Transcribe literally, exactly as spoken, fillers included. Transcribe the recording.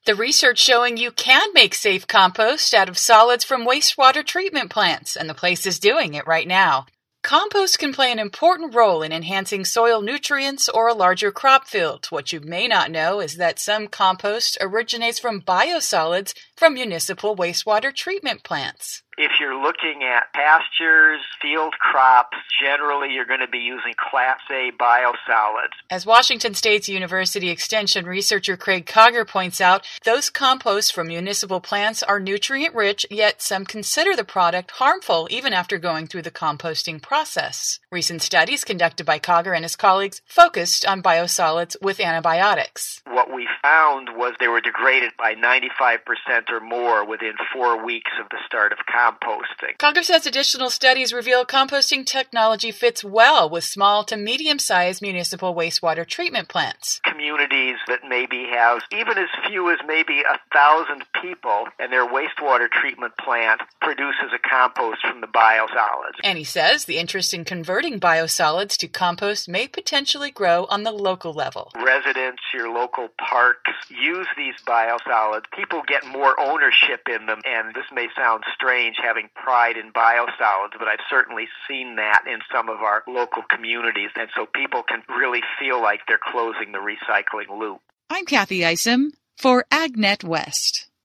The research showing you can make safe compost out of solids from wastewater treatment plants, and the place is doing it right now. Compost can play an important role in enhancing soil nutrients or a larger crop field. What you may not know is that some compost originates from biosolids from municipal wastewater treatment plants. If you're looking at pastures, field crops, generally you're going to be using Class A biosolids. As Washington State's University Extension researcher Craig Cogger points out, those composts from municipal plants are nutrient-rich, yet some consider the product harmful even after going through the composting process. Recent studies conducted by Cogger and his colleagues focused on biosolids with antibiotics. What we found was they were degraded by ninety-five percent or more within four weeks of the start of composting. composting. Cogger says additional studies reveal composting technology fits well with small to medium-sized municipal wastewater treatment plants. Communities that maybe have even as few as maybe a thousand people, and their wastewater treatment plant produces a compost from the biosolids. And he says the interest in converting biosolids to compost may potentially grow on the local level. Residents, your local parks, use these biosolids. People get more ownership in them, and this may sound strange having pride in biosolids, but I've certainly seen that in some of our local communities, and so people can really feel like they're closing the recycling loop. I'm Kathy Isom for AgNet West.